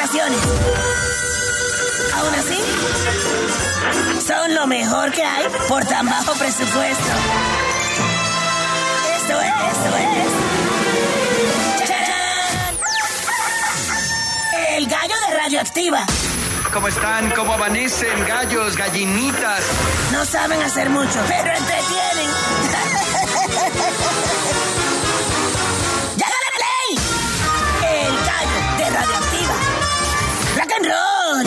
estaciones. Aún así, son lo mejor que hay por tan bajo presupuesto. Esto es. ¡Charán! El gallo de Radioactiva. ¿Cómo están? ¿Cómo amanecen? Gallos, gallinitas. No saben hacer mucho, pero entretienen. ¡Ya gana la ley! El gallo de Radioactiva. ¡Rock and roll!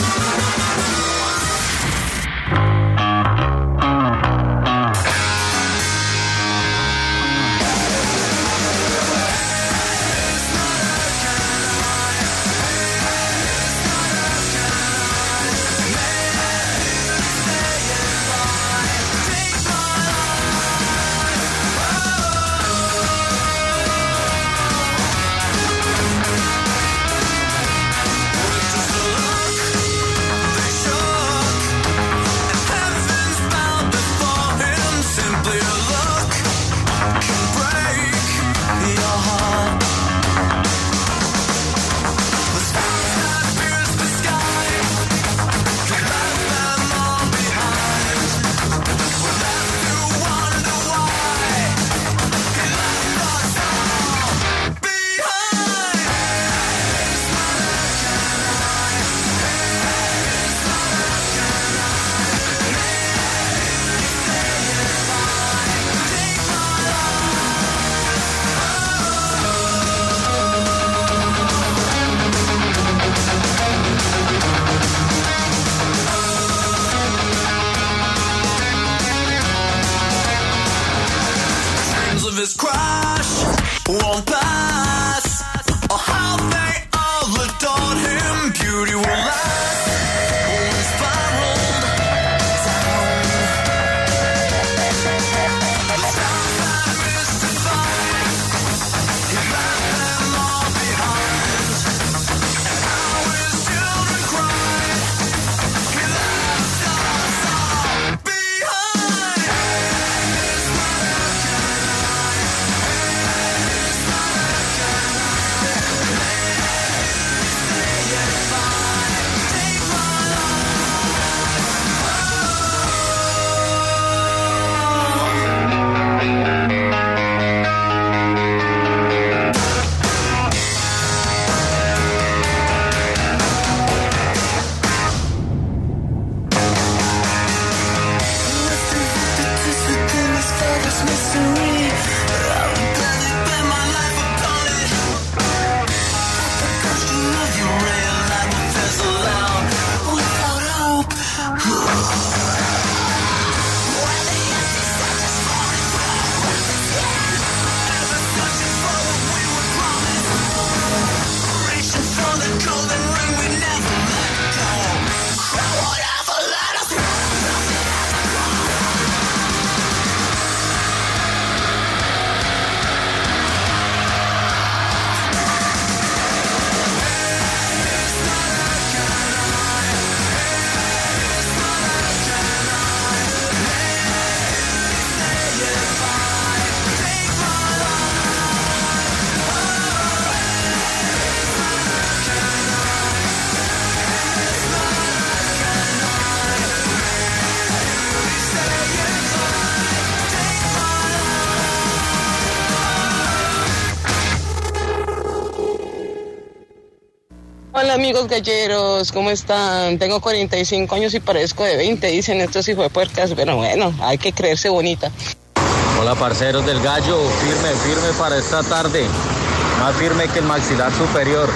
Hola amigos galleros, ¿cómo están? Tengo 45 años y parezco de 20, dicen estos hijuepuercas, pero bueno, hay que creerse bonita. Hola parceros del gallo, firme para esta tarde, más firme que el maxilar superior.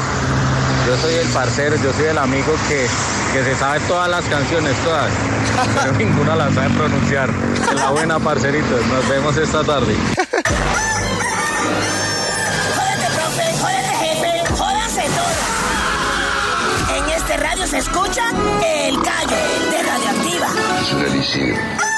Yo soy el parcero, yo soy el amigo que se sabe todas las canciones, todas, pero ninguna las sabe pronunciar. En la buena, parceritos, nos vemos esta tarde. Jódete, profe, jódete, jefe, jódanse todos. En este radio se escucha El Gallo de Radioactiva. Es delicioso.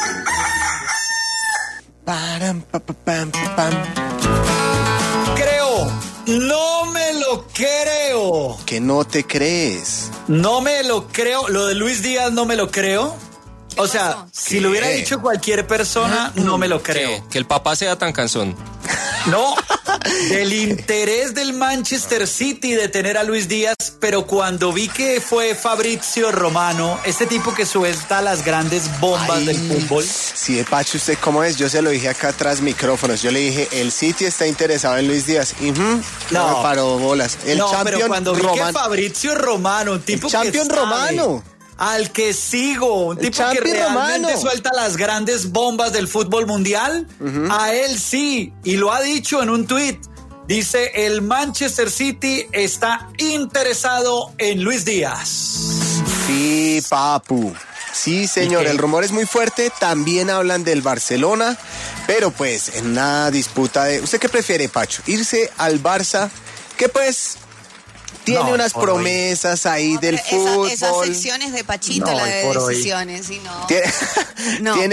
Creo, no me lo creo. Que no te crees. No me lo creo. Lo de Luis Díaz no me lo creo. O sea, si lo hubiera dicho cualquier persona, no me lo creo. Que el papá sea tan cansón. No, del interés del Manchester City de tener a Luis Díaz, pero cuando vi que fue Fabrizio Romano, este tipo que suelta las grandes bombas del fútbol. Sí, Pacho, ¿usted cómo es? Yo se lo dije acá tras micrófonos. Yo le dije, el City está interesado en Luis Díaz. No me paró bolas. Pero cuando vi que Fabrizio Romano, un tipo Champion Romano, al que sigo, un tipo que realmente suelta las grandes bombas del fútbol mundial, a él sí, y lo ha dicho en un tuit. Dice, el Manchester City está interesado en Luis Díaz. Sí, papu. Sí, señor, el rumor es muy fuerte. También hablan del Barcelona, pero pues en una disputa de... ¿Usted qué prefiere, Pacho? ¿Irse al Barça? Que pues... tiene unas promesas ahí del fútbol. Esas secciones de Pachito, la de decisiones, y no. Tiene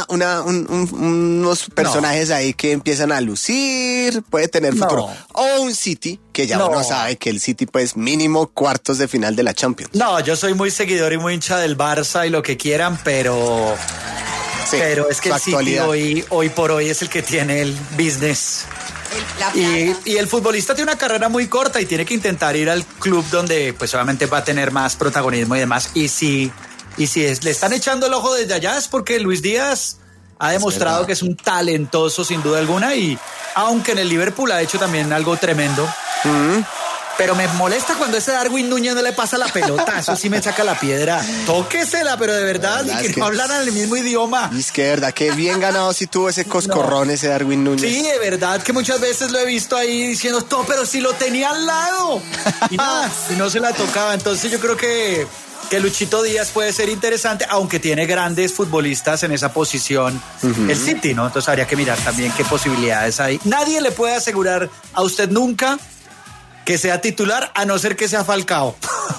unos personajes ahí que empiezan a lucir, puede tener futuro. O un City, que ya uno sabe que el City, pues, mínimo cuartos de final de la Champions. No, yo soy muy seguidor y muy hincha del Barça y lo que quieran, pero... Sí, pero es que el City hoy por hoy es el que tiene el business. Y el futbolista tiene una carrera muy corta y tiene que intentar ir al club donde pues obviamente va a tener más protagonismo y demás. Y si le están echando el ojo desde allá es porque Luis Díaz ha demostrado que es un talentoso sin duda alguna, y aunque en el Liverpool ha hecho también algo tremendo. Pero me molesta cuando ese Darwin Núñez no le pasa la pelota. Eso sí me saca la piedra. Tóquesela, pero de verdad, y que no hablaran el mismo idioma. Y es que de verdad, que bien ganado si tuvo ese coscorrón ese Darwin Núñez. Sí, de verdad que muchas veces lo he visto ahí diciendo, pero si lo tenía al lado. Y no se la tocaba. Entonces yo creo que Luchito Díaz puede ser interesante, aunque tiene grandes futbolistas en esa posición, el City, ¿no? Entonces habría que mirar también qué posibilidades hay. Nadie le puede asegurar a usted nunca que sea titular, a no ser que sea Falcao.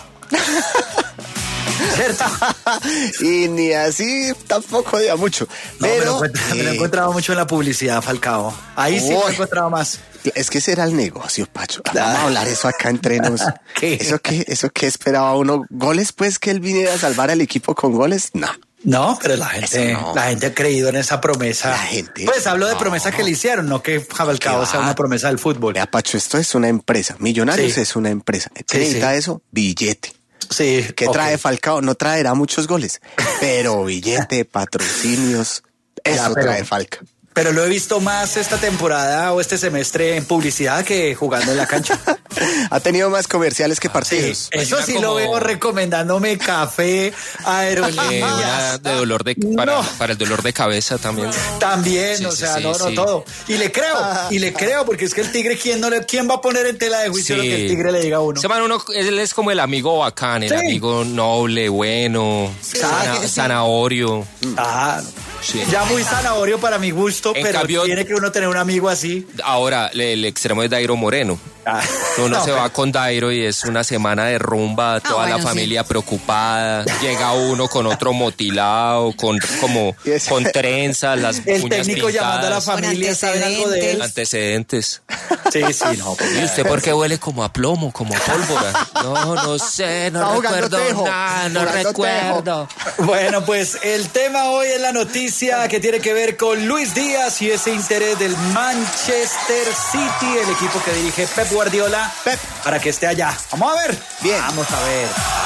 ¿Cierto? Y ni así tampoco diga mucho. Pero me lo he encontrado mucho en la publicidad, Falcao. Ahí sí me he encontrado más. Es que ese era el negocio, Pacho. Vamos a hablar eso acá entre nos. ¿Qué? ¿Eso qué esperaba uno? ¿Goles, pues, que él viniera a salvar al equipo con goles? No, pero la gente ha creído en esa promesa. La gente. Pues hablo de promesa que le hicieron, no que Falcao sea una promesa del fútbol. Vea, Pacho, esto es una empresa. Millonarios es una empresa. ¿Qué necesita eso? Billete. Sí. ¿Qué trae Falcao? No traerá muchos goles, pero billete, patrocinios, eso trae Falcao. Pero lo he visto más esta temporada o este semestre en publicidad que jugando en la cancha. Ha tenido más comerciales que partidos. Sí, eso sí lo veo recomendándome café, aerolíneas. De dolor para el dolor de cabeza también. También, sí. Todo. Y le creo, porque es que el Tigre, ¿quién va a poner en tela de juicio lo que el Tigre le diga a uno? Él es como el amigo bacán, el amigo noble, bueno, zanahorio. Sí. Ya muy zanahorio para mi gusto, pero cambio, tiene que uno tener un amigo así. Ahora, el extremo es Dairo Moreno. Uno se va con Dairo y es una semana de rumba, toda la familia preocupada. Llega uno con otro motilado, con trenzas, las uñas pintadas. El técnico llamando a la familia, ¿saben algo de él? Antecedentes. Sí, no. ¿Y usted por qué huele como a plomo, como a pólvora? No sé, no recuerdo nada, no recuerdo. Bueno, pues el tema hoy es la noticia que tiene que ver con Luis Díaz y ese interés del Manchester City, el equipo que dirige Pep Guardiola, para que esté allá. Vamos a ver. Bien. Vamos a ver.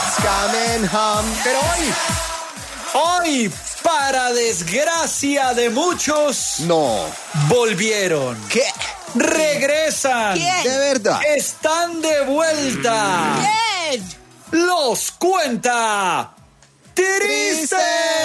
Pero hoy, para desgracia de muchos, volvieron. ¿Qué? Regresan. ¿Quién? De verdad. Están de vuelta. ¿Quién? Los cuenta Triste.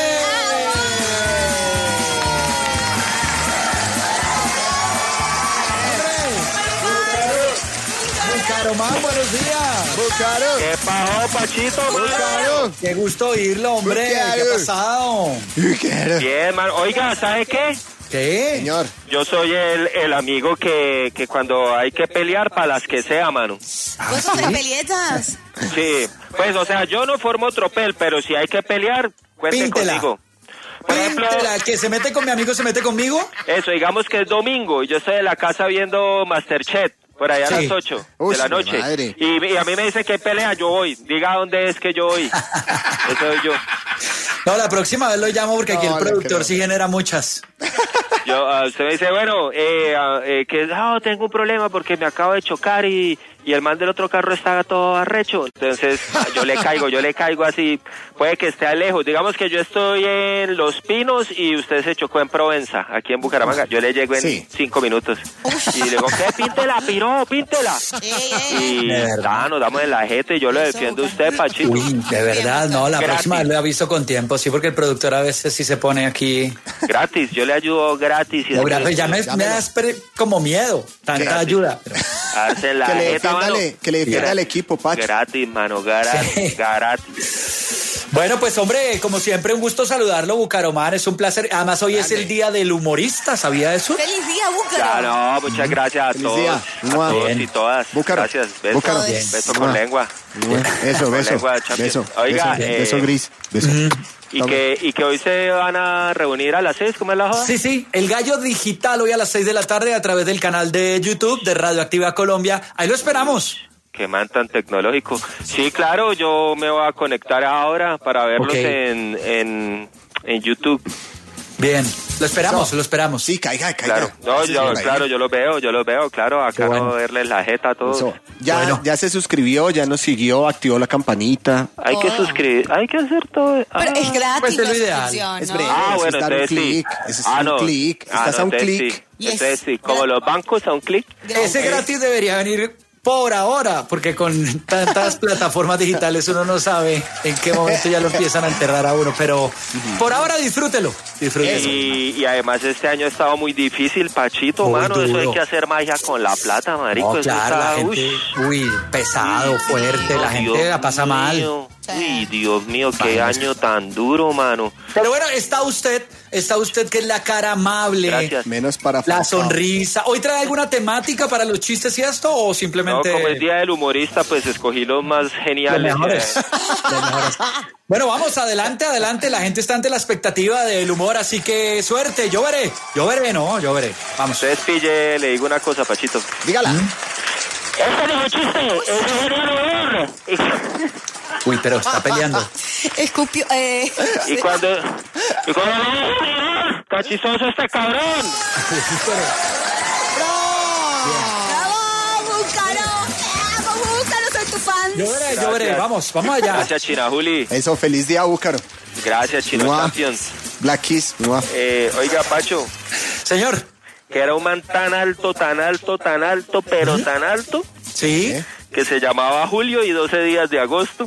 Bucaramanga, buenos días. Bucaro. ¿Qué pasó, Pachito, Bucaro. Qué gusto oírlo, hombre. Bucaro. ¿Qué ha pasado? Bucaro. Bien, man. Oiga, ¿sabe qué? ¿Qué? Señor. Yo soy el amigo que cuando hay que pelear, para las que sea, mano. ¿Vos sos de pelietas? Sí, pues, o sea, yo no formo tropel, pero si hay que pelear, cuenten conmigo. Por ejemplo, que se mete con mi amigo, se mete conmigo. Eso, digamos que es domingo y yo estoy en la casa viendo Masterchef. Por allá a las 8 de la noche. Madre. Y a mí me dicen que pelea, yo voy. Diga dónde es que yo voy. Eso soy yo. No, la próxima vez lo llamo porque aquí el productor sí genera muchas. Usted me dice, bueno, tengo un problema porque me acabo de chocar y el man del otro carro está todo arrecho. Entonces yo le caigo así, puede que esté lejos. Digamos que yo estoy en Los Pinos y usted se chocó en Provenza, aquí en Bucaramanga. Yo le llego en 5 minutos. Y le digo, ¿qué? Píntela, Pino, píntela. Y nos damos en la jeta y yo lo defiendo a usted, Pachito. Uy, de verdad, no, la próxima le aviso con tiempo, sí, porque el productor a veces sí se pone aquí. Gratis, yo le ayudo gratis. No, gratis, ya me das como miedo, tanta ayuda. Darse la jeta, que le defienda al equipo, Pacho. Gratis, mano, gratis. Bueno, pues hombre, como siempre, un gusto saludarlo, Bucaramanga, es un placer. Además, hoy es el día del humorista, ¿sabía eso? ¡Feliz día, Búcaro! Ya, no, muchas gracias a todos. Día. A todos y todas. Búcaro. Gracias, beso. Beso con lengua. Beso. Oiga, beso gris. Beso. Y que hoy se van a reunir a las 6, ¿cómo es la joda? Sí, el Gallo Digital hoy a las 6 de la tarde a través del canal de YouTube de Radioactiva Colombia. Ahí lo esperamos. Qué man tan tecnológico. Sí, claro, yo me voy a conectar ahora para verlos en YouTube. Bien, lo esperamos. Sí, caiga. Claro, yo lo veo, claro, acá no verles la jeta a todos. Ya se suscribió, ya nos siguió, activó la campanita. Hay que suscribir, hay que hacer todo. Pero es gratis, pues es lo ideal. Es breve, bueno, entonces sí. Ese es un clic, estás a un clic. Entonces sí, como los bancos a un clic. Ese gratis debería venir por ahora, porque con tantas plataformas digitales uno no sabe en qué momento ya lo empiezan a enterrar a uno, pero por ahora disfrútelo. Y además este año ha estado muy difícil, Pachito, muy mano, duro. Eso hay que hacer magia con la plata, marico. No, claro, la gente, pesado, fuerte, la gente la pasa mal. Uy, Dios mío, qué año tan duro, mano. Pero bueno, está usted que es la cara amable. Gracias. Menos para la sonrisa. ¿Hoy trae alguna temática para los chistes y esto o simplemente...? No, como es Día del Humorista, pues escogí los más geniales. Los mejores. Bueno, vamos, adelante. La gente está ante la expectativa del humor, así que suerte. Yo veré. Vamos. Entonces, pille, le digo una cosa, Pachito. Dígala. Este no es un chiste, es un humor. Uy, pero está peleando. Escupió. Y cuando cachizoso este cabrón. ¡Bravo, Búcaro! Soy tu fan. Yo veré. Vamos allá. Gracias, China Juli. Eso, feliz día, Búcaro. Gracias, Chino Champions. Black Kiss. Oiga, Pacho. Señor. Que era un man tan alto, pero tan alto. Sí. Que se llamaba Julio y 12 días de agosto.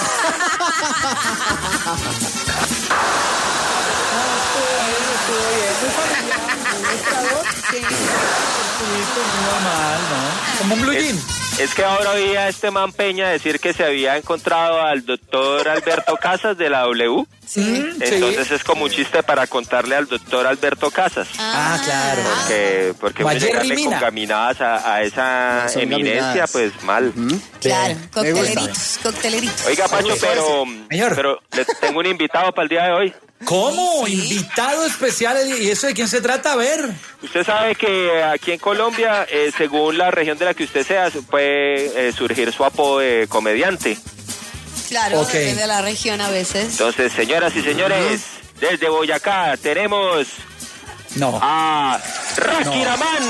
Como un blue jean. Es que ahora oía a este man Peña decir que se había encontrado al doctor Alberto Casas de la W. Sí. Entonces es como un chiste para contarle al doctor Alberto Casas. Claro. Porque llegarle con caminadas a esa eminencia, pues mal. Claro, cocteleritos. Oiga, Pacho, pero le tengo un invitado para el día de hoy. ¿Cómo? ¿Sí? Invitado especial. ¿Y eso de quién se trata? A ver. Usted sabe que aquí en Colombia, según la región de la que usted sea, puede surgir su apodo de comediante. Claro, depende de la región a veces. Entonces, señoras y señores, desde Boyacá tenemos a Rakiraman.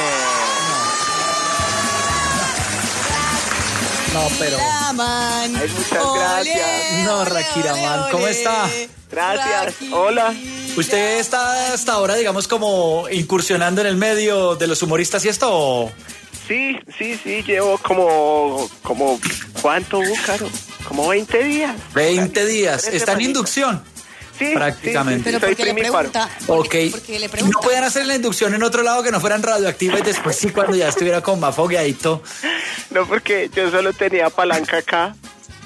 No, pero... Muchas gracias. Rakiraman, ¿cómo está? Gracias. Hola. ¿Usted está hasta ahora, digamos, como incursionando en el medio de los humoristas y esto o...? Sí, llevo como ¿cuánto, Búcaro? Como 20 días. 20 días. ¿Está en inducción? Sí, prácticamente. Pero ¿por qué le pregunta? Okay. ¿No pueden hacer la inducción en otro lado que no fueran Radioactiva y después sí cuando ya estuviera con más fogueadito? No, porque yo solo tenía palanca acá.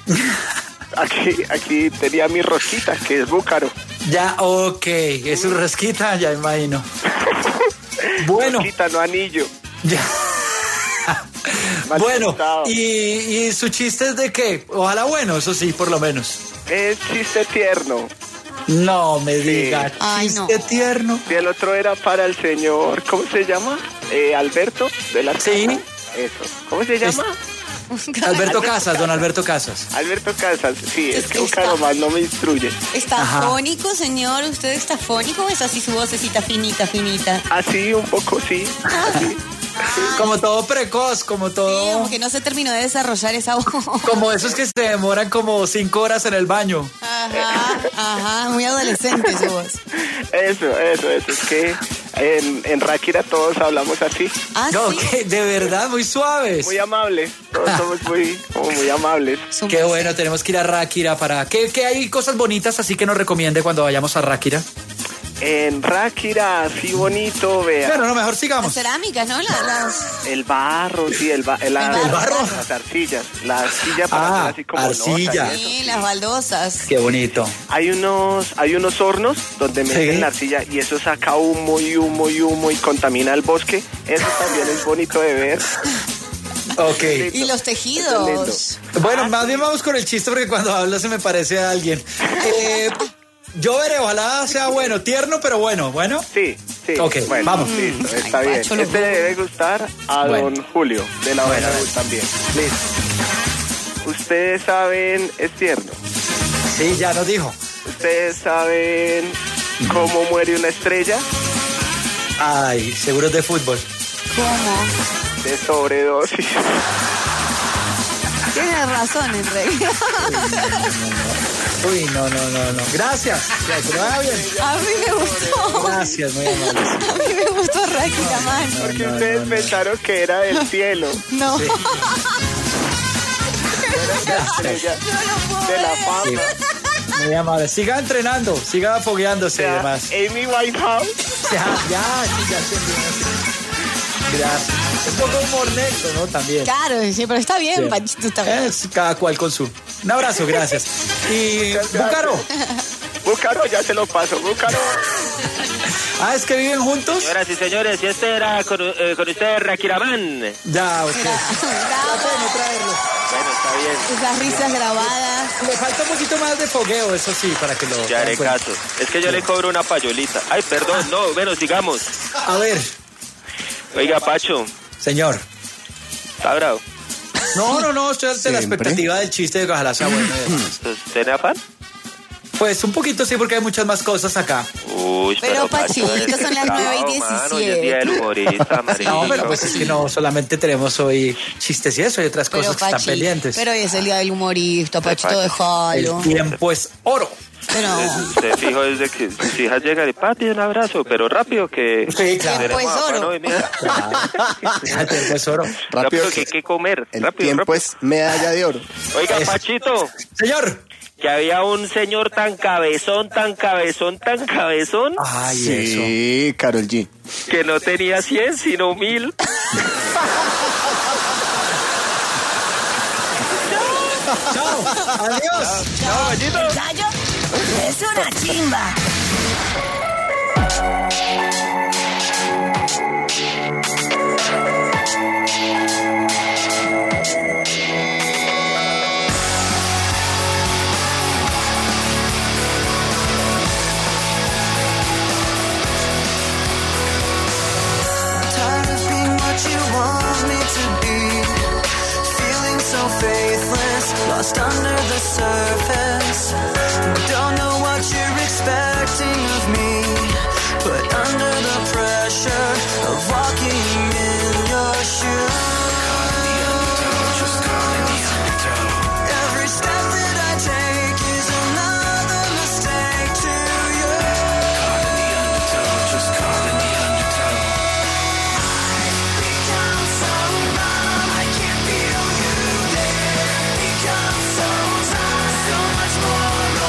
Aquí tenía mi rosquita, que es Búcaro. Ya, es su rosquita, ya imagino. Bueno. Rosquita, no anillo. Ya. Bueno, ¿y su chiste es de qué? Ojalá bueno, eso sí, por lo menos. Es chiste tierno. No me diga, chiste tierno. Y el otro era para el señor, ¿cómo se llama? Alberto de la Sí. Eso. ¿Cómo se llama? Alberto Casas, don Alberto Casas. Alberto Casas, sí, es que Bucaro más no me instruye. ¿Está fónico, señor? ¿Usted está fónico o es así su vocecita finita? Así, un poco, sí. Así. Como todo precoz, como todo. Sí, como que no se terminó de desarrollar esa voz. Como esos que se demoran como 5 horas en el baño. Ajá, muy adolescente su voz. Eso, es que en Ráquira todos hablamos así. No, ¿sí? que de verdad, muy suaves. Muy amables, todos somos muy amables. Qué bueno, tenemos que ir a Ráquira para... ¿Qué hay cosas bonitas así que nos recomiende cuando vayamos a Ráquira? En Ráquira, así bonito, vea. Bueno, mejor sigamos. Las cerámicas, ¿no? El barro, sí, el barro. Las arcillas, la arcilla para hacer así como arcilla. Sí, las baldosas. Qué bonito. Hay unos hornos donde meten la arcilla y eso saca humo y contamina el bosque. Eso también es bonito de ver. Ok. Y los tejidos. Bueno, más bien vamos con el chiste porque cuando habla se me parece a alguien. Yo veré, ojalá sea bueno, tierno, pero bueno. Sí. Ok, bueno, vamos. Listo, está bien. Este le debe gustar a don Julio, de la buena también. Listo. Ustedes saben, es tierno. Sí, ya nos dijo. Ustedes saben cómo muere una estrella. Ay, seguros de fútbol. ¿Cómo? De sobredosis. Tienes razón, en realidad. Uy, no. Gracias. Que vaya bien. A mí me gustó. Gracias, muy amable. A mí me gustó Ráquira, man. Porque ustedes pensaron que era del cielo. No. Sí. Era la estrella de la fama. Sí. Muy amable. Siga entrenando, siga fogueándose y demás. Amy Winehouse. Ya entendí. Gracias. Un poco humor negro, ¿no? También. Claro, sí, pero está bien, sí. Panchito, está bien. Es cada cual con su... Un abrazo, gracias. Y Bucaro, ya se lo paso. Bucaro. ¿Es que viven juntos? Señoras y señores, y este era con usted, Rakiraman. Ya, ok. No traerlo. Bueno, está bien. Esas risas grabadas. Le falta un poquito más de fogueo, eso sí, para que lo... Ya haré caso. Es que yo le cobro una payolita. Ay, perdón, no, bueno, sigamos. A ver. Oiga, Pacho. Señor. ¿Está bravo? No, estoy ante la expectativa del chiste de que ojalá sea bueno. ¿Tiene afán? Pues un poquito sí, porque hay muchas más cosas acá. Uy, pero Pachito, son las 9:17. Mano, es día del humorista, no, pero pues es que no solamente tenemos hoy chistes y eso, hay otras cosas que están pendientes. Pero hoy es el día del humorista, Pachito, déjalo. El tiempo es oro. Pero... Se fijo desde que su hija llega de Pati, un abrazo, pero rápido que... Sí, claro. El tiempo es oro. El tiempo es oro. Rápido que hay que comer. El tiempo es medalla de oro. Oiga, Pachito. Señor. Que había un señor tan cabezón. Ay, sí, eso. Karol G. Que no tenía 100, sino 1000. Chao. Adiós. Chao, Pachito. El gallo es una chimba. Lost under the surface. Don't know what you're expecting of me, but under the pressure of walking in your shoes. Every step that I take is another mistake to you. Just caught in the undertow. I've become so numb, I can't feel you there. Become so much more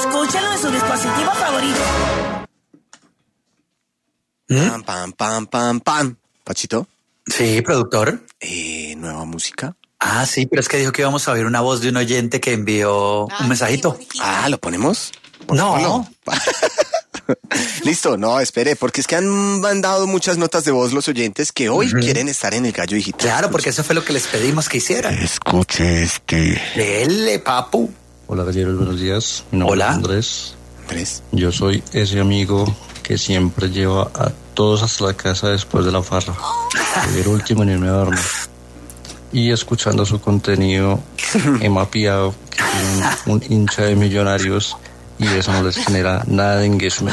Escúchalo en su dispositivo favorito. Pam, pam, pam, pam, pam. Pachito. Sí, productor. Nueva música. Ah, sí, pero es que dijo que íbamos a oír una voz de un oyente que envió un mensajito. ¿lo ponemos? No. Listo, no, espere, porque es que han mandado muchas notas de voz los oyentes que hoy quieren estar en el Gallo Digital. Claro, porque eso fue lo que les pedimos que hicieran. Escuche este. Dele, papu. Hola, galleros, buenos días. Mi nombre es Andrés. Yo soy ese amigo que siempre lleva a todos hasta la casa después de la farra. Soy el último en irme a dormir. Y escuchando su contenido, he mapeado que tienen un hincha de Millonarios y eso no les genera nada de engagement.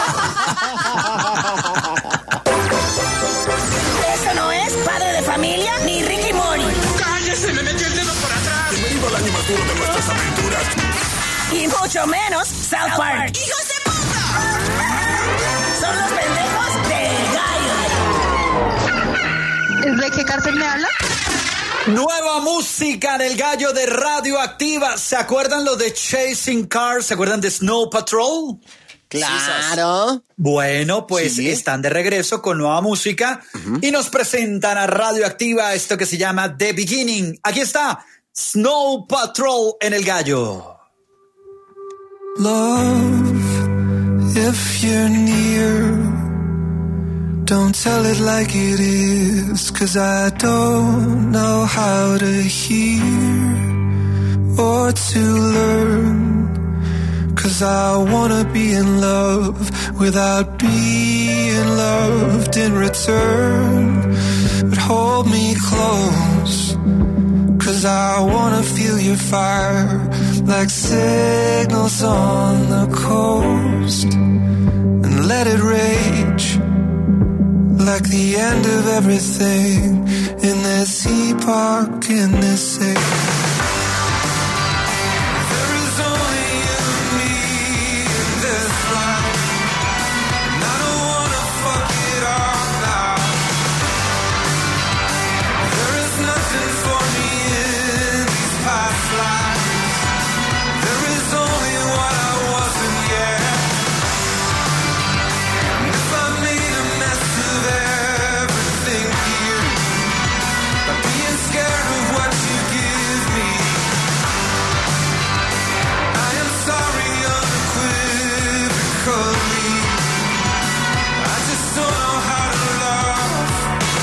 Eso no es Padre de Familia ni Ricky Mori. ¡Cállese! ¡Me metió el dedo por atrás! Bienvenido al año más duro de nuestras aventuras. Y mucho menos South Park. ¡Hijos de puta! Son los pendejos del gallo. ¿El Blake Cárcel me habla? Nueva música del Gallo de Radioactiva. ¿Se acuerdan lo de Chasing Cars? ¿Se acuerdan de Snow Patrol? Claro. Bueno, pues están de regreso con nueva música y nos presentan a Radioactiva esto que se llama The Beginning. Aquí está Snow Patrol en el Gallo. Love, if you're near, don't tell it like it is, 'cause I don't know how to hear or to learn, 'cause I wanna be in love without being loved in return. But hold me close, 'cause I wanna feel your fire like signals on the coast, and let it rage like the end of everything in this epoch, in this age. There is only you and me in this life, and I don't wanna fuck it up now. There is nothing for me in these past lives. There is only what I wasn't yet. And if I made a mess of everything here, by being scared of what you give me, I am sorry unequivocally. I just don't know how to love.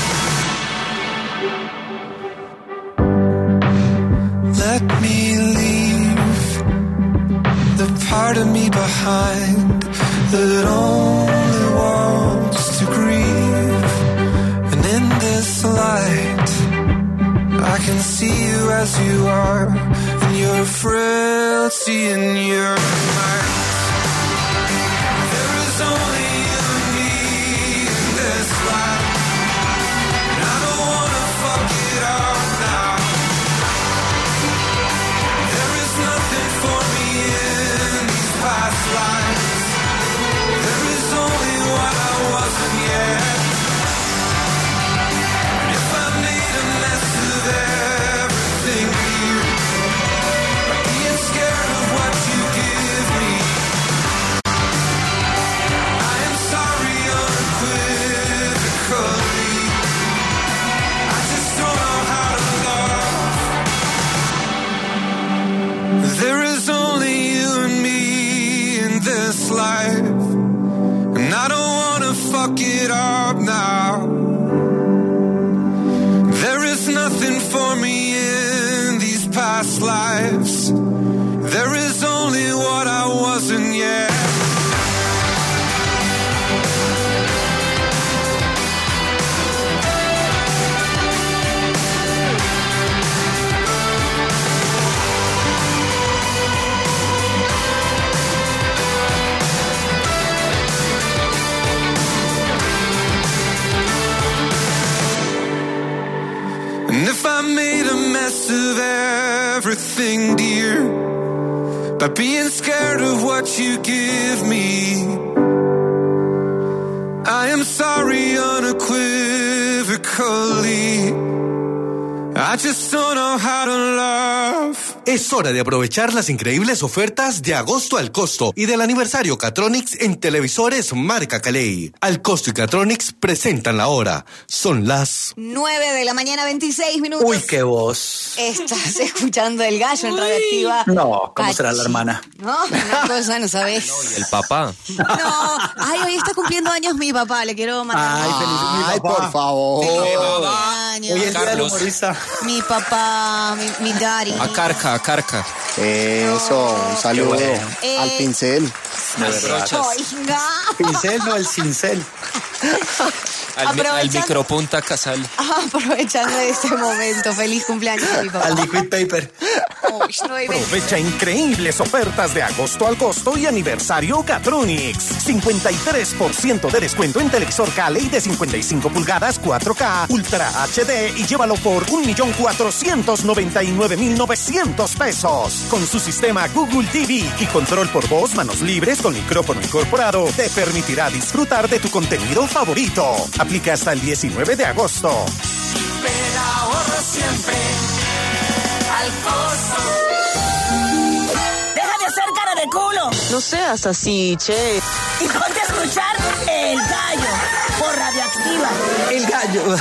Let me leave the part of me behind that only wants to grieve. And in this light, I can see you as you are, in your frailty and your might. There is only you and me in this life, and I don't wanna fuck it up now. There is nothing for me in these past lives. There is only what I wasn't yet. And if I made a mess of everything here, by being scared of what you give me, I am sorry unequivocally. I just don't know how to love. There is only you and me in this life, and I don't wanna fuck it up now. There is nothing for me in these past lives. There is only what I wasn't yet. And if I made a mess of everything, dear, by being scared of what you give me, I am sorry unequivocally. I just don't know how to love. Es hora de aprovechar las increíbles ofertas de agosto al costo y del aniversario Catronics en televisores marca Caley. Al costo y Catronics presentan la hora. Son las 9 de la mañana, 26 minutos. Uy, qué voz. Estás escuchando El Gallo en Radioactiva. No, ¿cómo será la hermana? No, una cosa, no sabes. No, y el papá. No, ay, hoy está cumpliendo años mi papá, le quiero mandar. Ay, feliz, ay, por favor. Hoy es el día del humorista. Mi papá, mi daddy. A Carca. Eso, un saludo bueno. al pincel. Oiga. Pincel, no, el cincel. Al micropunta Casal. Aprovechando este momento, feliz cumpleaños a mi papá. Al liquid paper. Aprovecha increíbles ofertas de agosto al costo y aniversario Catronics. 53% de descuento en televisor Caley de 55 pulgadas 4K Ultra HD y llévalo por 1,499,900 pesos. Con su sistema Google TV y control por voz, manos libres con micrófono incorporado, te permitirá disfrutar de tu contenido favorito. Aplica hasta el 19 de agosto. Pero ahorro siempre al costo. ¡Deja de hacer cara de culo! No seas así, che. Y ponte a escuchar El Gallo por Radioactiva. El Gallo.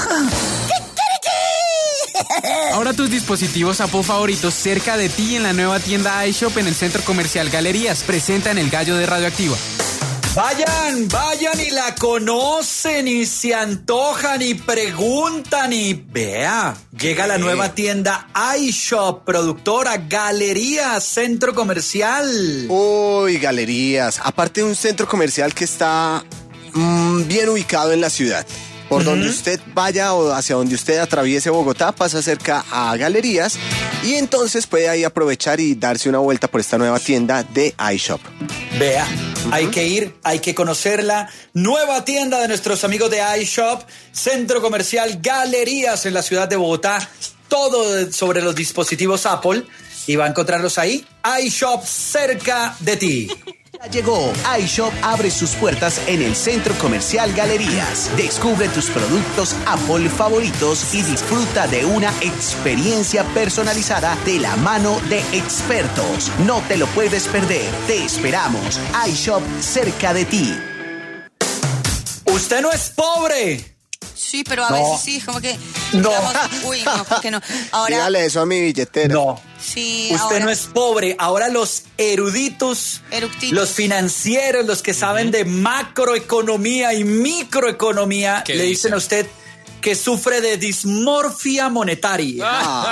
Ahora tus dispositivos Apple favoritos cerca de ti en la nueva tienda iShop en el Centro Comercial Galerías. Presentan El Gallo de Radioactiva. Vayan y la conocen y se antojan y preguntan y vea, llega la nueva tienda iShop, productora Galerías, Centro Comercial. Uy, Galerías, aparte de un centro comercial que está bien ubicado en la ciudad. Por donde usted vaya o hacia donde usted atraviese Bogotá, pasa cerca a Galerías y entonces puede ahí aprovechar y darse una vuelta por esta nueva tienda de iShop. Vea, hay que ir, hay que conocerla. Nueva tienda de nuestros amigos de iShop, Centro Comercial Galerías en la ciudad de Bogotá. Todo sobre los dispositivos Apple y va a encontrarlos ahí. iShop cerca de ti. Ya llegó. iShop abre sus puertas en el Centro Comercial Galerías. Descubre tus productos Apple favoritos y disfruta de una experiencia personalizada de la mano de expertos. No te lo puedes perder. Te esperamos. iShop cerca de ti. ¡Usted no es pobre! Sí, pero a veces sí, como que... No. Digamos, uy, no, ¿por qué no? Ahora... Dígale eso a mi billetera. No. Sí, usted ahora... no es pobre. Ahora los eruditos, los financieros, los que saben de macroeconomía y microeconomía, le dicen a usted que sufre de dismorfia monetaria.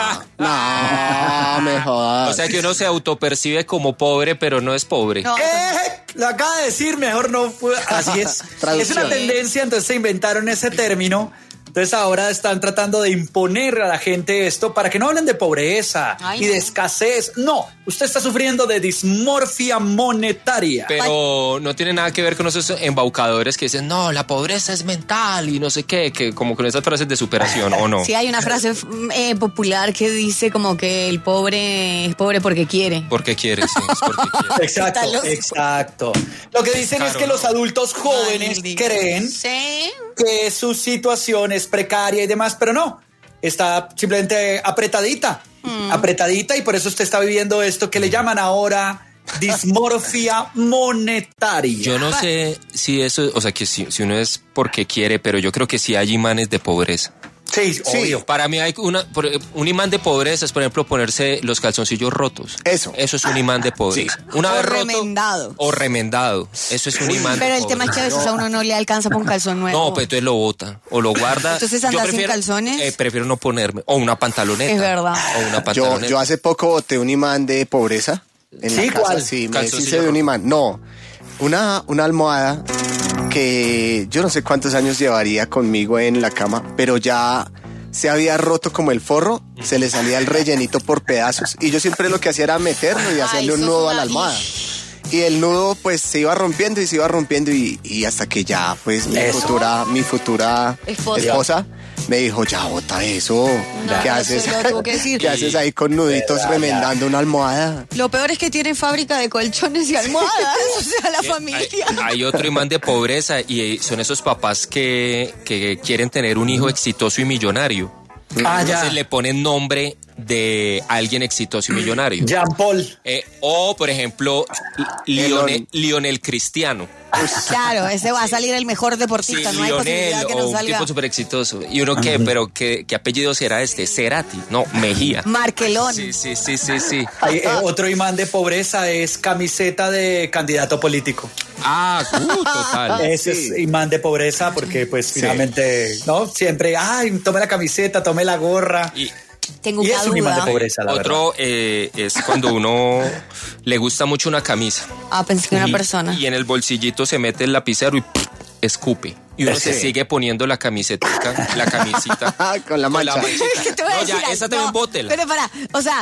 No, me jodas. O sea que uno se autopercibe como pobre, pero no es pobre. No. Lo acaba de decir, mejor no fue. Así es. Es una tendencia, entonces se inventaron ese término. Entonces ahora están tratando de imponer a la gente esto para que no hablen de pobreza y de escasez. No, usted está sufriendo de dismorfia monetaria. Pero no tiene nada que ver con esos embaucadores que dicen, no, la pobreza es mental y no sé qué, que como con esas frases de superación, ¿o no? Sí, hay una frase popular que dice como que el pobre es pobre porque quiere. Porque quiere, sí, es porque quiere. Exacto. Lo que dicen es que los adultos jóvenes creen que su situación es precaria y demás, pero no, está simplemente apretadita y por eso usted está viviendo esto que le llaman ahora dismorfia monetaria. Yo no sé si eso, o sea, que si uno es porque quiere, pero yo creo que sí hay imanes de pobreza. Sí, obvio. Para mí hay un imán de pobreza es, por ejemplo, ponerse los calzoncillos rotos. Eso es un imán de pobreza. Sí. Una vez remendado. roto o remendado. Eso es un imán de pobreza. Pero el tema es que a veces a uno no le alcanza para un calzón nuevo. No, pues entonces lo bota o lo guarda. Entonces andar sin calzones. Prefiero no ponerme. O una pantaloneta. Es verdad. O una pantaloneta. Yo hace poco boté un imán de pobreza. En la casa. ¿Cuál? Sí, me deshice de un imán. No, una almohada que yo no sé cuántos años llevaría conmigo en la cama, pero ya se había roto como el forro, se le salía el rellenito por pedazos y yo siempre lo que hacía era meterlo y hacerle un nudo a la almohada. Y el nudo pues se iba rompiendo y hasta que ya pues mi futura esposa me dijo, ya bota eso. No, ¿Qué haces? ¿Qué haces ahí con nuditos remendando una almohada? Lo peor es que tienen fábrica de colchones y almohadas, o sea, la familia. Hay otro imán de pobreza y son esos papás que quieren tener un hijo exitoso y millonario. Entonces le ponen nombre de alguien exitoso y millonario. Jean Paul. O, por ejemplo, Lionel Cristiano. Claro, ese va a salir el mejor deportista, sí, no hay Lionel, posibilidad que no un salga. tipo súper exitoso. ¿Y uno qué? ¿Pero qué apellido será este? Cerati. No, Mejía. Markelón. Sí. Otro imán de pobreza es camiseta de candidato político. Total. Ese es imán de pobreza porque pues finalmente, ¿no? Siempre, tome la camiseta, tome la gorra. Tengo y una es un imán duda. de pobreza, la Otro es cuando uno le gusta mucho una camisa. Pensé que una persona. Y en el bolsillito se mete el lapicero y escupe. Y uno se sigue poniendo la camisita con la mancha. ¿Qué te voy a decir? Esa también bótela. Pero o sea,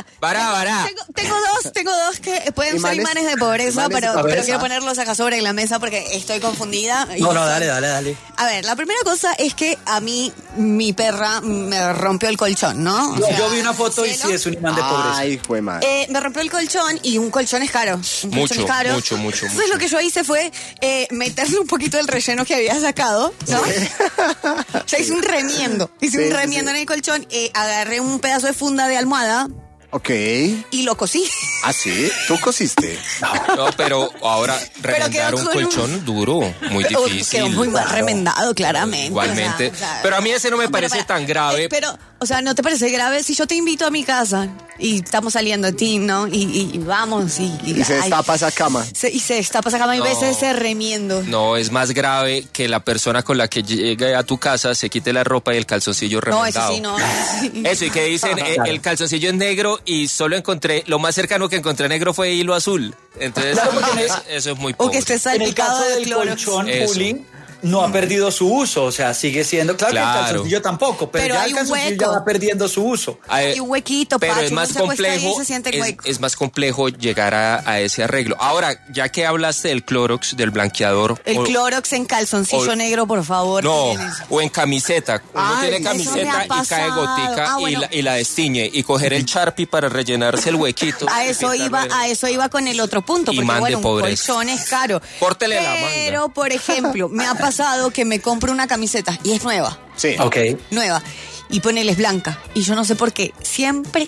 tengo dos que pueden ser imanes de pobreza, pero quiero ponerlos acá sobre la mesa porque estoy confundida. No, dale. A ver, la primera cosa es que a mí mi perra me rompió el colchón, ¿no? O sea, yo vi una foto y sí es un imán de pobreza. Ay, fue madre. Me rompió el colchón y un colchón es caro. Mucho. Entonces lo que yo hice fue meterle un poquito del relleno que había sacado, ¿no? O sea, hice un remiendo en el colchón, agarré un pedazo de funda de almohada. Ok. Y lo cosí. ¿Ah, sí? ¿Tú cosiste? No, pero ahora remendar un colchón duro, muy difícil. Quedó muy mal remendado, claramente. Igualmente. Pero a mí ese no me parece tan grave. Pero, ¿no te parece grave si yo te invito a mi casa y estamos saliendo de ti, ¿no? Y vamos y se destapa esa cama. Y se destapa esa cama y ves ese remiendo. No, es más grave que la persona con la que llegue a tu casa se quite la ropa y el calzoncillo remendado. No, eso sí, no. Eso, y que dicen, el calzoncillo es negro y solo encontré, lo más cercano que encontré negro fue hilo azul. Entonces, eso es muy pobre. O que esté salpicado de Clorox. Colchón Pulling no ha perdido su uso, o sea, sigue siendo, claro. Que el calzoncillo tampoco, pero ya el calzoncillo ya va perdiendo su uso. Hay un huequito, pero Pacho, es más complejo, es más complejo llegar a ese arreglo. Ahora, ya que hablaste del Clorox, del blanqueador. El Clorox en calzoncillo negro, por favor. No, o en camiseta. Uno tiene camiseta y cae gotica y la destiñe. Y coger el Sharpie para rellenarse el huequito. A eso iba con el otro punto, porque un colchón es caro. Córtele la manga. Pero, por ejemplo, me ha pasado que me compro una camiseta y es nueva. Sí. Ok. Nueva. Y ponele es blanca. Y yo no sé por qué. Siempre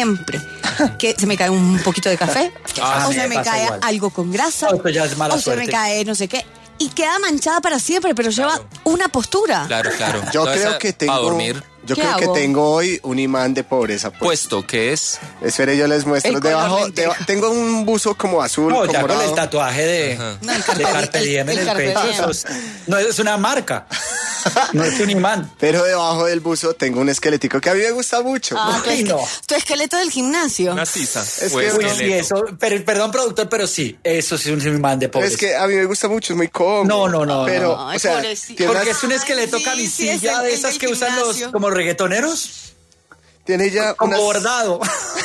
que se me cae un poquito de café. O se me cae algo con grasa. Esto ya es mala suerte. Se me cae no sé qué. Y queda manchada para siempre, pero lleva una postura. Claro. Yo creo que tengo... Para dormir. Yo creo que tengo hoy un imán de pobreza. Puesto, ¿qué es? Espere, yo les muestro. Debajo, tengo un buzo como azul. No, como ya morado. con el tatuaje de Carpe Diem en el pecho. No es una marca. No es un imán. Pero debajo del buzo tengo un esquelético que a mí me gusta mucho. Tu esqueleto del gimnasio. Una sisa. Sí, eso. Perdón, productor, pero sí, eso sí es un imán de pobreza. Es que a mí me gusta mucho, es muy cómodo. No. Pero, Ay, o sea, porque es un esqueleto camisilla de esas que usan los como reggaetoneros. Tiene ya como bordado.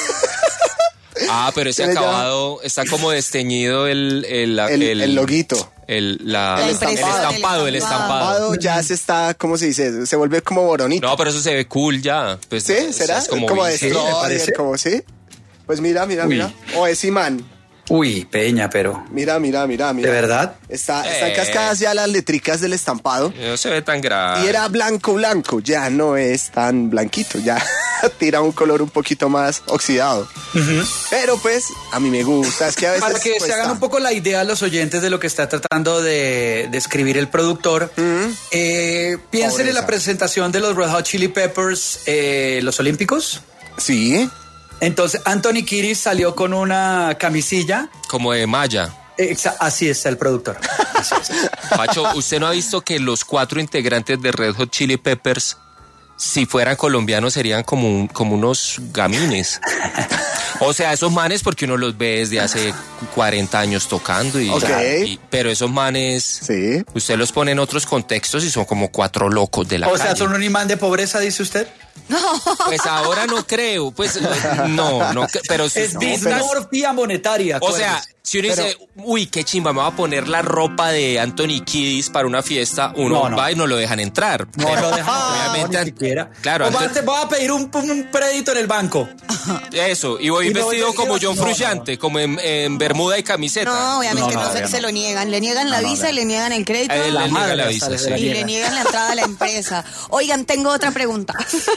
Pero ese acabado está como desteñido el loguito. El estampado. Ya se está, ¿cómo se dice? Se vuelve como boronito. No, pero eso se ve cool ya. Pues, ¿sí? ¿Será? Es como destroyer, como ¿sí? Pues mira. O es imán. Uy, Peña, pero... Mira. ¿De verdad? Están cascadas ya las letricas del estampado. No se ve tan grave. Y era blanco, ya no es tan blanquito, ya tira un color un poquito más oxidado. Pero pues, a mí me gusta, es que a veces... Para que se hagan un poco la idea los oyentes de lo que está tratando de escribir el productor, piensen en la presentación de los Red Hot Chili Peppers, los Olímpicos. Sí. Entonces, Anthony Kiedis salió con una camisilla. Como de malla. Así está el productor. Pacho, ¿usted no ha visto que los 4 integrantes de Red Hot Chili Peppers, si fueran colombianos, serían como unos gamines? O sea, esos manes, porque uno los ve desde hace 40 años tocando. Pero esos manes, usted los pone en otros contextos y son como 4 locos de la calle. O sea, ¿son un imán de pobreza, dice usted? No. Pues ahora no creo, no, pero es dismorfia monetaria. O sea, si uno dice, uy, qué chimba, me voy a poner la ropa de Anthony Kiedis para una fiesta, uno va y no lo dejan entrar. No lo dejan, obviamente, ni siquiera. Claro. Voy a pedir un crédito en el banco. Eso, y voy vestido como John Frusciante, como en bermuda y camiseta. No, obviamente se lo niegan. Le niegan la visa y le niegan el crédito. Le niegan la visa, y le niegan la entrada a la empresa. Oigan, tengo otra pregunta.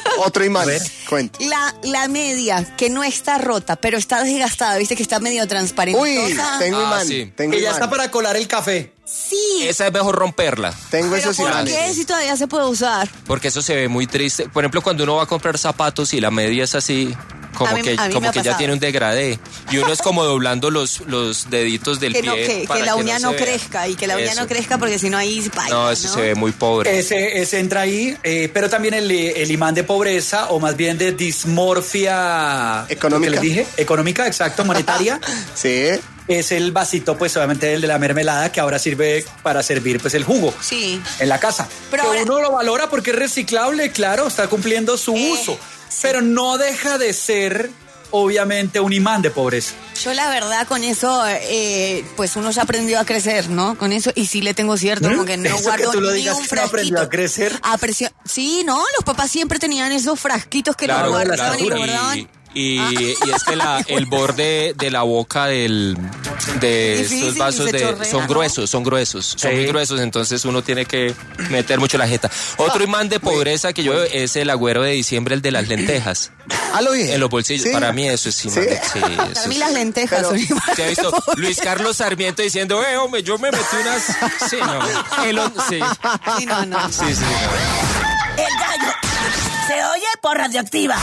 Otro imán. Cuenta. La media, que no está rota, pero está desgastada, viste que está medio transparente. Uy, tengo imán. Sí. Que ya está para colar el café. Sí. Esa es mejor romperla. Tengo esos imanes. ¿Por qué si todavía se puede usar? Porque eso se ve muy triste. Por ejemplo, cuando uno va a comprar zapatos y la media es así, como que ya tiene un degradé. Y uno es como doblando los deditos del pie. Que la uña no crezca. Y que la uña no crezca porque si no ahí baila, no, eso se ve muy pobre. Ese entra ahí, pero también el imán de pobreza, o más bien de dismorfia... Económica. ¿Qué les dije? Económica, exacto, monetaria. Sí. Es el vasito, pues obviamente el de la mermelada, que ahora sirve para servir pues el jugo. Sí. En la casa. Pero que ahora... uno lo valora porque es reciclable, claro, está cumpliendo su uso. Sí. Pero no deja de ser, obviamente, un imán de pobreza. Yo la verdad con eso, pues uno ya aprendió a crecer, ¿no? Con eso, y sí le tengo cierto, como que no guardo que tú lo ni digas un que frasquito. No aprendió a crecer. Sí, ¿no? Los papás siempre tenían esos frasquitos que los guardaban y guardaban. Y es que el borde de la boca de estos vasos son gruesos, son muy gruesos, entonces uno tiene que meter mucho la jeta. Otro imán de pobreza que yo veo es el agüero de diciembre, el de las lentejas. En los bolsillos. ¿Sí? Para mí eso es imán. Para mí las lentejas son imán. ¿Te has visto Luis Carlos Sarmiento diciendo, hombre, yo me metí unas... Sí, no. Sí, no. El gallo se oye por Radioactiva.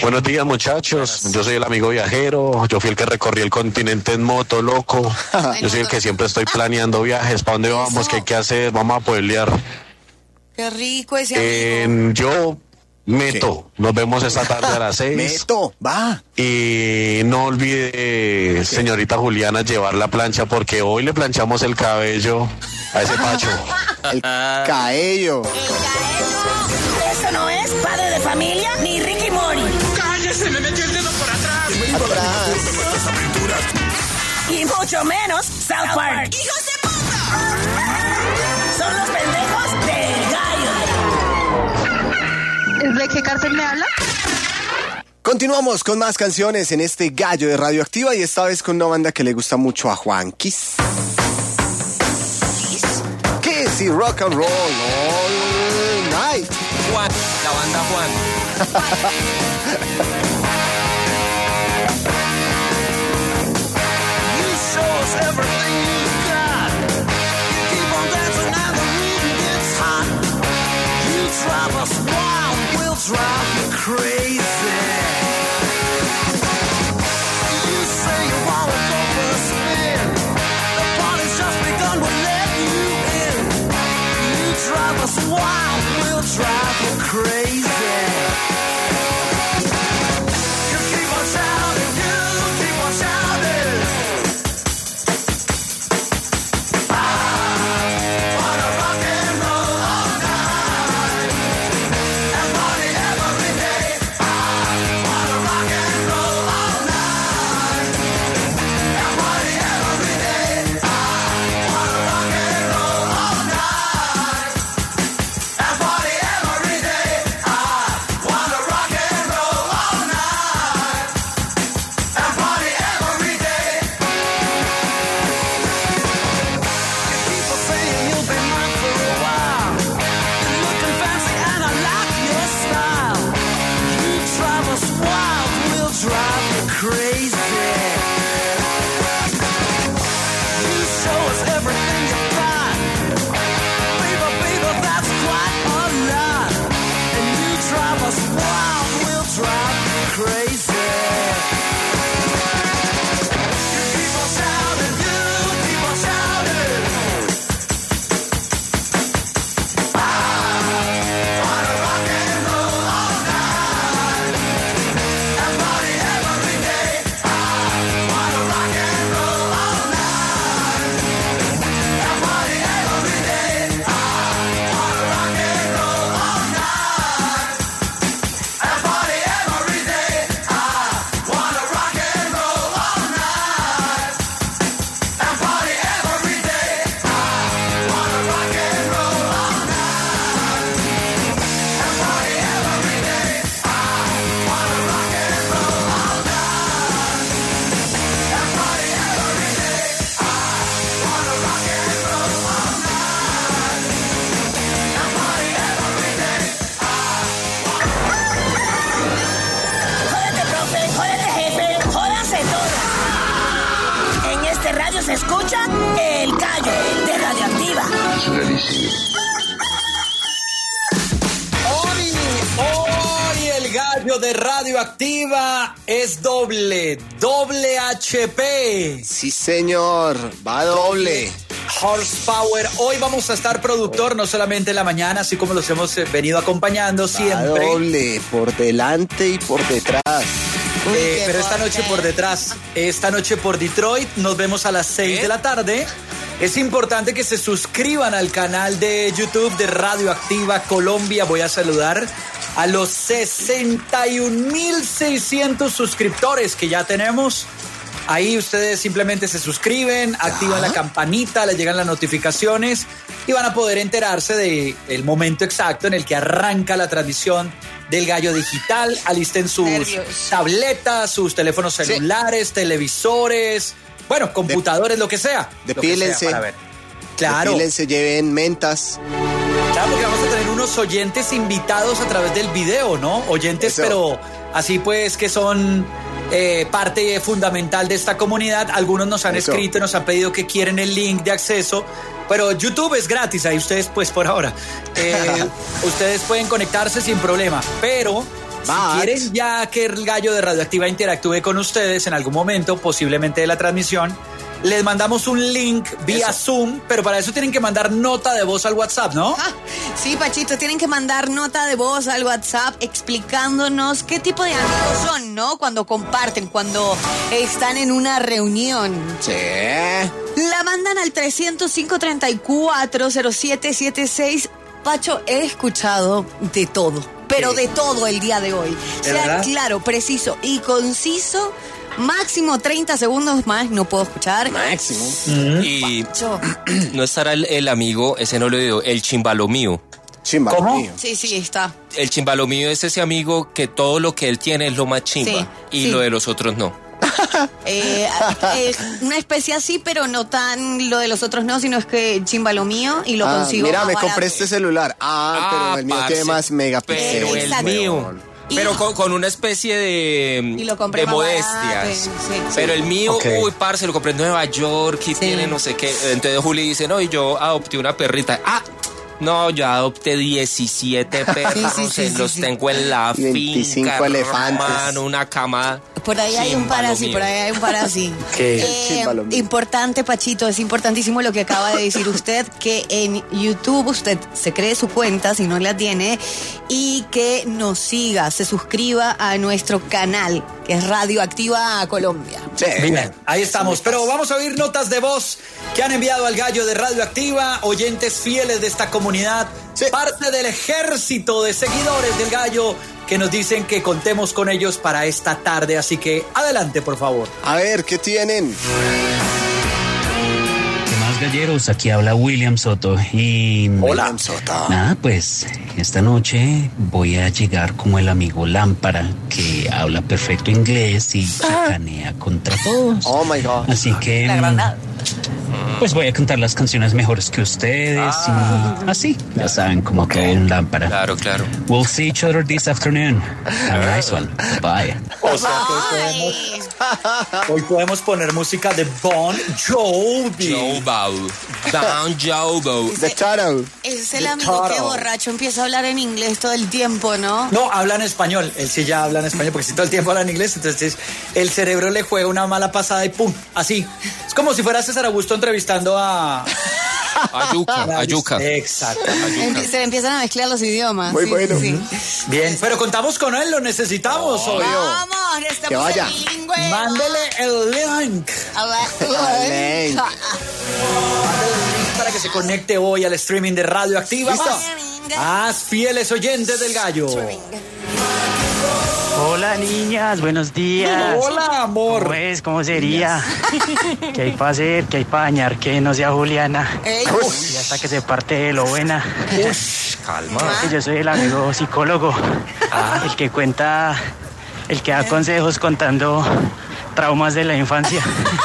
Buenos días, muchachos. Yo soy el amigo viajero. Yo fui el que recorrí el continente en moto, loco. Yo soy el que siempre estoy planeando viajes. ¿Para dónde vamos? ¿Qué hay que hacer? Vamos a pueblear. Qué rico ese amigo. Yo meto. Nos vemos esta tarde a las 6. Meto, va. Y no olvide, señorita Juliana, llevar la plancha porque hoy le planchamos el cabello a ese Pacho. El cabello. Eso no es Padre de Familia ni Ricky Mori. ¡Cállese! ¡Me metió el dedo por atrás! Y mucho menos South Park. ¡Hijos de puta! Son los pendejos del gallo. ¿De qué cárcel me habla? Continuamos con más canciones en este Gallo de Radioactiva y esta vez con una banda que le gusta mucho a Juan Kiss. Kiss y Rock and Roll All Night. Juan, la banda Juan. You show us everything you've got. You keep on dancing and the rhythm gets hot. You drive us wild, we'll drive you crazy. You say you wanna go for a spin. The party's just begun, we'll let you in. You drive us wild, we'll drive you crazy. You keep on shouting, you keep on shouting. I wanna rock and roll all night and party every day. I wanna rock and roll all night and party every day. I wanna rock and roll all night and party every day. I wanna rock and roll all night and party every day. People saying you'll be mine for a while. You're looking fancy and I like your style. You drive us wild, we'll drive you crazy. You show us everything you've got. Baby, baby, that's quite a lot. And you drive us wild, we'll drive you crazy. You keep on shouting, you keep on shouting. I wanna rock and roll all night and party every day. I wanna rock and roll all night and party every day. I wanna rock and roll all night and party every day. I wanna rock and roll all night and party every day. I wanna rock and roll all night and party every day. I wanna rock and roll all night and party every day. I wanna rock and roll all night and party every day. Jódete, profe, jódete, jefe, jódanse todos. En este radio se escucha el gallo de Radioactiva. Hoy el gallo de Radioactiva es doble HP. Sí, señor, va doble. Horsepower. Hoy vamos a estar productor, no solamente en la mañana, así como los hemos venido acompañando siempre. Doble, por delante y por detrás. Pero esta noche por detrás, esta noche por Detroit, nos vemos a las 6 de la tarde. Es importante que se suscriban al canal de YouTube de Radioactiva Colombia. Voy a saludar a los 61.600 suscriptores que ya tenemos. Ahí ustedes simplemente se suscriben, activan la campanita, les llegan las notificaciones y van a poder enterarse del momento exacto en el que arranca la transmisión del Gallo Digital. Alisten sus tabletas, sus teléfonos celulares, televisores, bueno, computadores, lo que sea. Depílense. Claro. Depílense, lleven mentas. Claro, porque vamos a tener unos oyentes invitados a través del video, ¿no? Oyentes, pero así pues que son parte fundamental de esta comunidad. Algunos nos han escrito, nos han pedido que quieren el link de acceso, pero YouTube es gratis, ahí ustedes pues por ahora. Ustedes pueden conectarse sin problema, pero Si quieren ya que el gallo de Radioactiva interactúe con ustedes en algún momento, posiblemente de la transmisión, les mandamos un link vía Zoom, pero para eso tienen que mandar nota de voz al WhatsApp, ¿no? Sí, Pachito, tienen que mandar nota de voz al WhatsApp explicándonos qué tipo de amigos son, ¿no? Cuando comparten, cuando están en una reunión. Sí. La mandan al 305-340776. Pacho, he escuchado de todo, pero de todo el día de hoy. Sea claro, preciso y conciso. Máximo 30 segundos más, no puedo escuchar. Máximo. Y no estará el amigo, ese no lo digo, el chimbalomío. ¿Cómo? Sí, está. El chimbalomío es ese amigo que todo lo que él tiene es lo más chimba y lo de los otros no. Una especie así, pero no tan lo de los otros no, sino es que chimba lo mío y lo consigo. Mira, me compré este celular. Pero el mío tiene más megapíxeles. Pero el mío. Pero con una especie de modestias. Sí. Pero el mío, parce, lo compré en Nueva York y tiene no sé qué. Entonces Juli dice, no, y yo adopté una perrita. No, yo adopté 17 perros, los tengo en la 25 finca, elefantes. Hermano, una cama. Por ahí hay un par así, Importante, Pachito, es importantísimo lo que acaba de decir usted, que en YouTube usted se cree su cuenta, si no la tiene, y que nos siga, se suscriba a nuestro canal, que es Radioactiva Colombia. Sí, bien, ahí estamos. Pero vamos a oír notas de voz que han enviado al gallo de Radioactiva, oyentes fieles de esta comunidad, parte del ejército de seguidores del gallo, que nos dicen que contemos con ellos para esta tarde. Así que adelante, por favor. A ver, ¿qué tienen? ¿Qué más, galleros? Aquí habla William Soto. Y hola, Soto. Nada, pues esta noche voy a llegar como el amigo Lámpara, que habla perfecto inglés y chicanea contra todos. Oh my God. Así que pues voy a cantar las canciones mejores que ustedes y así, ya saben, como todo un Lámpara. Claro. We'll see each other this afternoon. Have a nice one. Bye. O sea que hoy podemos poner música de Bon Jovi. Bon Jovi. The Turtle. Es el amigo que borracho empieza a hablar en inglés todo el tiempo, ¿no? No, habla en español. Él sí ya habla en español, porque si todo el tiempo habla en inglés, entonces el cerebro le juega una mala pasada y ¡pum! Así. Es como si fuera César Augusto entrevistando a Yuka. Exacto. Se empiezan a mezclar los idiomas. Muy bueno. Sí. Bien, pero contamos con él, lo necesitamos hoy. Vamos, que vaya. Mándele el link. Mándele el link para que se conecte hoy al streaming de Radioactiva. Más fieles oyentes del gallo. Hola, niñas, buenos días. Hola, amor. Pues, ¿cómo sería? ¿Qué hay para hacer? ¿Qué hay para dañar? Que no sea Juliana. Y hasta que se parte de lo buena. Calma. Yo soy el amigo psicólogo. El que cuenta, el que da consejos contando traumas de la infancia.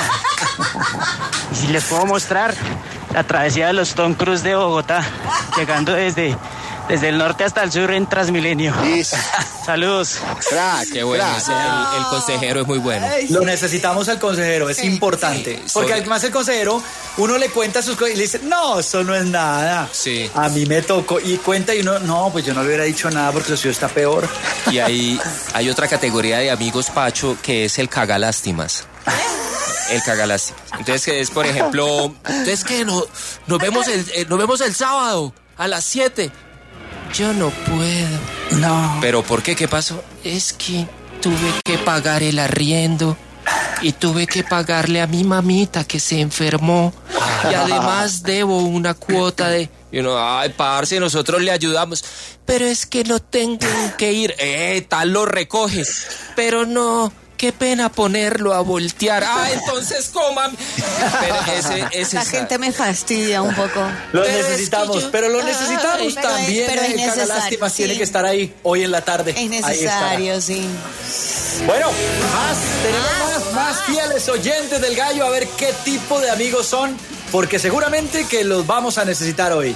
Y si les puedo mostrar la travesía de los Tom Cruise de Bogotá, llegando desde el norte hasta el sur en Transmilenio. Saludos. Qué bueno, el consejero es muy bueno. Lo necesitamos al consejero, es importante. Porque además el consejero, uno le cuenta sus cosas y le dice, no, eso no es nada. Sí. A mí me tocó. Y cuenta y uno, no, pues yo no le hubiera dicho nada porque lo suyo está peor. Y hay otra categoría de amigos, Pacho, que es el cagalástimas. El cagalástimas. Entonces, que es, por ejemplo, entonces que nos vemos el sábado a las 7. Yo no puedo. No. ¿Pero por qué? ¿Qué pasó? Es que tuve que pagar el arriendo y tuve que pagarle a mi mamita que se enfermó. Y además debo una cuota de... Y uno, ay, parce, nosotros le ayudamos. Pero es que no tengo que ir. Tal lo recoge. Pero no... Qué pena ponerlo a voltear. Entonces coman. Pero esa gente me fastidia un poco. Lo necesitamos, pero lo necesitamos también. Pero es el Cagalástimas tiene que estar ahí hoy en la tarde. Es necesario, sí. Bueno, tenemos más fieles oyentes del gallo, a ver qué tipo de amigos son, porque seguramente que los vamos a necesitar hoy.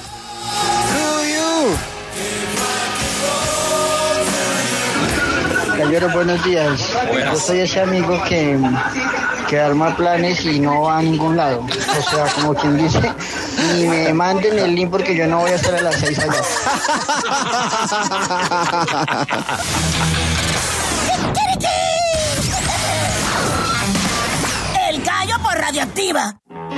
Galleros, buenos días. Yo soy ese amigo que arma planes y no va a ningún lado. O sea, como quien dice, ni me manden el link porque yo no voy a estar a las 6 allá. Deportiva.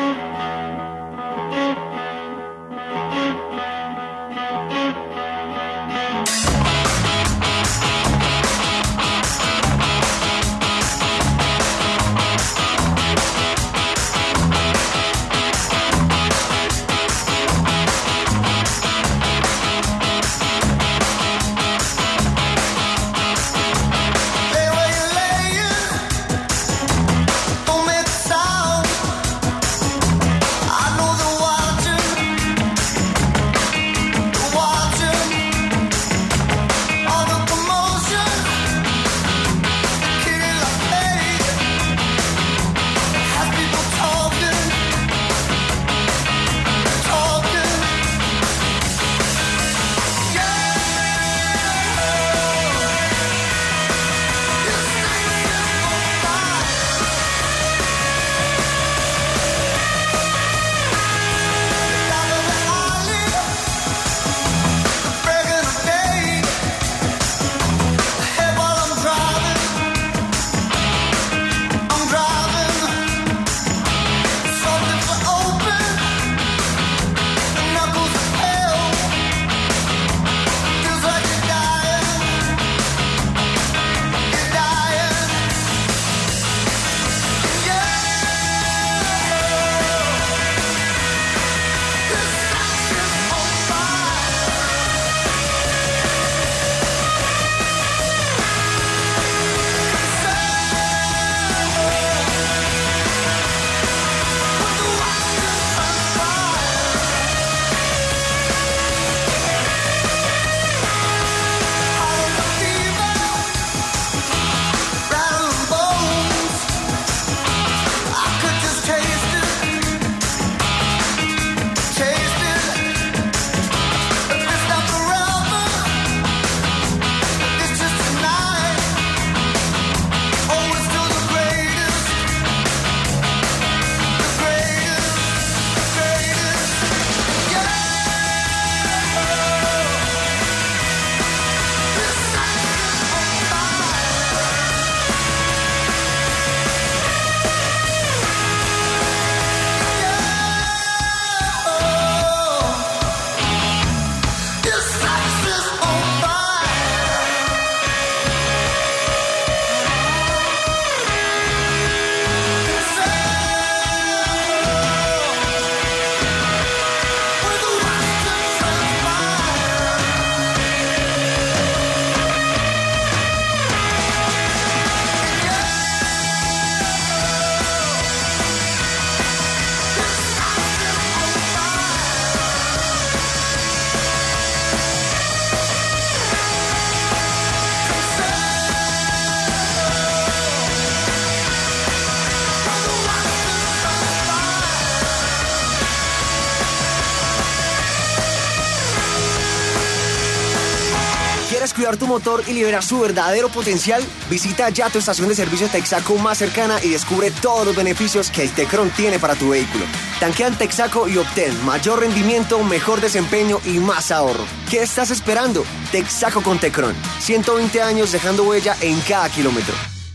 Cuidar tu motor y liberar su verdadero potencial? Visita ya tu estación de servicio Texaco más cercana y descubre todos los beneficios que el Tecron tiene para tu vehículo. Tanquea en Texaco y obtén mayor rendimiento, mejor desempeño y más ahorro. ¿Qué estás esperando? Texaco con Tecron. 120 años dejando huella en cada kilómetro.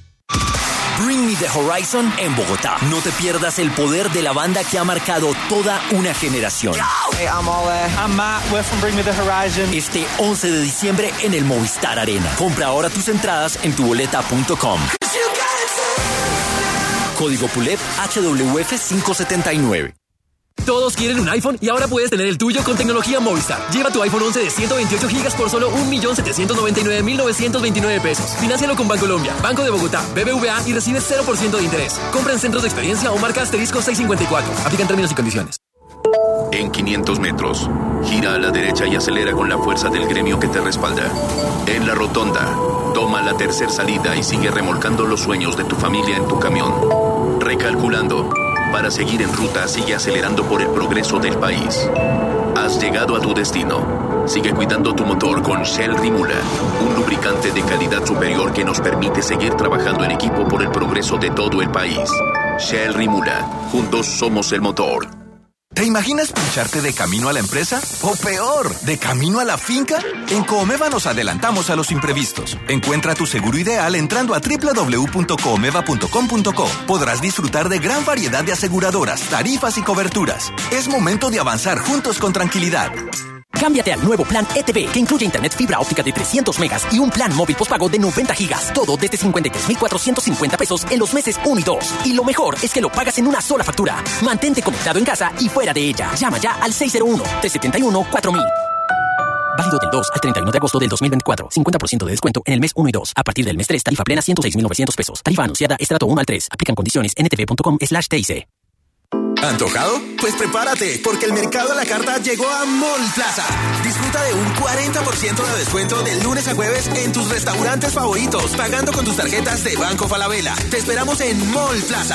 Bring Me the Horizon en Bogotá. No te pierdas el poder de la banda que ha marcado toda una generación. Hey, I'm Ole. I'm Matt. We're from Bring Me the Horizon. Este 11 de diciembre en el Movistar Arena. Compra ahora tus entradas en tuboleta.com. Código PULEP HWF 579. Todos quieren un iPhone y ahora puedes tener el tuyo con tecnología Movistar. Lleva tu iPhone 11 de 128 gigas por solo 1.799.929 pesos. Fináncialo con Bancolombia, Banco de Bogotá, BBVA y recibe 0% de interés. Compra en centros de experiencia o marca asterisco 654. Aplican términos y condiciones. En 500 metros, gira a la derecha y acelera con la fuerza del gremio que te respalda. En la rotonda, toma la tercera salida y sigue remolcando los sueños de tu familia en tu camión. Recalculando. Para seguir en ruta, sigue acelerando por el progreso del país. Has llegado a tu destino. Sigue cuidando tu motor con Shell Rimula, un lubricante de calidad superior que nos permite seguir trabajando en equipo por el progreso de todo el país. Shell Rimula, juntos somos el motor. ¿Te imaginas pincharte de camino a la empresa? O peor, ¿de camino a la finca? En Coomeva nos adelantamos a los imprevistos. Encuentra tu seguro ideal entrando a www.coomeva.com.co. Podrás disfrutar de gran variedad de aseguradoras, tarifas y coberturas. Es momento de avanzar juntos con tranquilidad. Cámbiate al nuevo plan ETV, que incluye internet fibra óptica de 300 megas y un plan móvil postpago de 90 gigas. Todo desde 53,450 pesos en los meses 1 y 2. Y lo mejor es que lo pagas en una sola factura. Mantente conectado en casa y fuera de ella. Llama ya al 601-371-4000. Válido del 2 al 31 de agosto del 2024. 50% de descuento en el mes 1 y 2. A partir del mes 3, tarifa plena 106,900 pesos. Tarifa anunciada estrato 1 al 3. Aplican condiciones en ntv.com/TIC. ¿Antojado? Pues prepárate, porque el mercado a la carta llegó a Mall Plaza. Disfruta de un 40% de descuento del lunes a jueves en tus restaurantes favoritos, pagando con tus tarjetas de Banco Falabella. Te esperamos en Mall Plaza.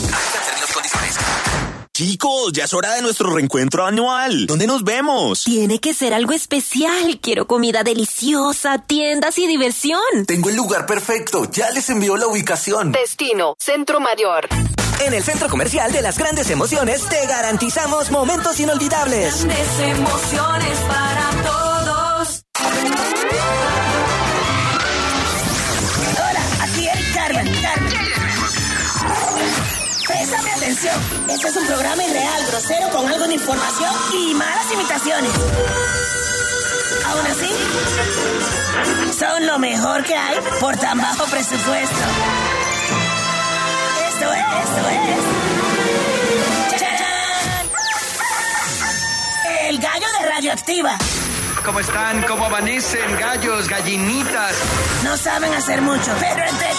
Chicos, ya es hora de nuestro reencuentro anual. ¿Dónde nos vemos? Tiene que ser algo especial. Quiero comida deliciosa, tiendas y diversión. Tengo el lugar perfecto. Ya les envío la ubicación. Destino, Centro Mayor. En el Centro Comercial de las Grandes Emociones te garantizamos momentos inolvidables. Grandes emociones para todos. Hola, aquí Eric Carmen. Préstame atención. Este es un programa irreal, grosero, con algo de información y malas imitaciones. Aún así, son lo mejor que hay por tan bajo presupuesto. Esto es. ¡Chachán! El gallo de Radioactiva. ¿Cómo están? ¿Cómo amanecen? Gallos, gallinitas. No saben hacer mucho, pero entre